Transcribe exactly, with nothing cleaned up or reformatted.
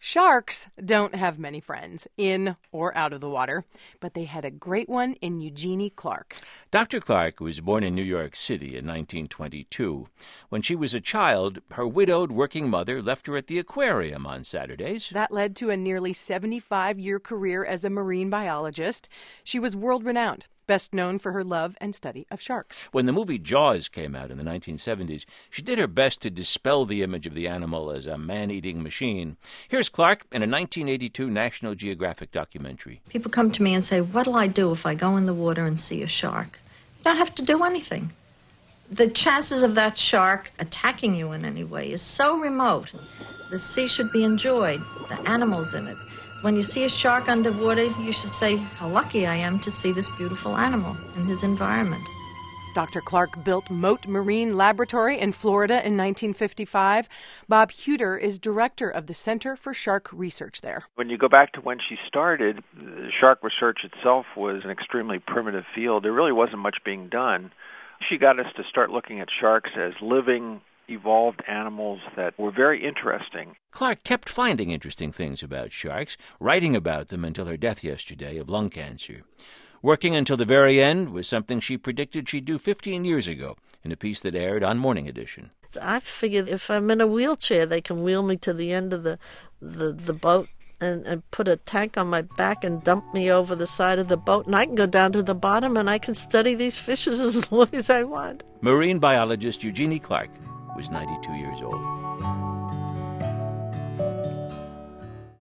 Sharks don't have many friends, in or out of the water, but they had a great one in Eugenie Clark. Doctor Clark was born in New York City in nineteen twenty-two. When she was a child, her widowed working mother left her at the aquarium on Saturdays. That led to a nearly seventy-five-year career as a marine biologist. She was world-renowned, best known for her love and study of sharks. When the movie Jaws came out in the nineteen seventies, she did her best to dispel the image of the animal as a man-eating machine. Here's Clark in a nineteen eighty-two National Geographic documentary. People come to me and say, what'll I do if I go in the water and see a shark? You don't have to do anything. The chances of that shark attacking you in any way is so remote. The sea should be enjoyed, the animals in it. When you see a shark underwater, you should say, how lucky I am to see this beautiful animal in his environment. Doctor Clark built Mote Marine Laboratory in Florida in nineteen fifty-five. Bob Huter is director of the Center for Shark Research there. When you go back to when she started, shark research itself was an extremely primitive field. There really wasn't much being done. She got us to start looking at sharks as living, evolved animals that were very interesting. Clark kept finding interesting things about sharks, writing about them until her death yesterday of lung cancer. Working until the very end was something she predicted she'd do fifteen years ago in a piece that aired on Morning Edition. I figured if I'm in a wheelchair, they can wheel me to the end of the the, the boat and, and put a tank on my back and dump me over the side of the boat, and I can go down to the bottom and I can study these fishes as long as I want. Marine biologist Eugenie Clark was ninety-two years old.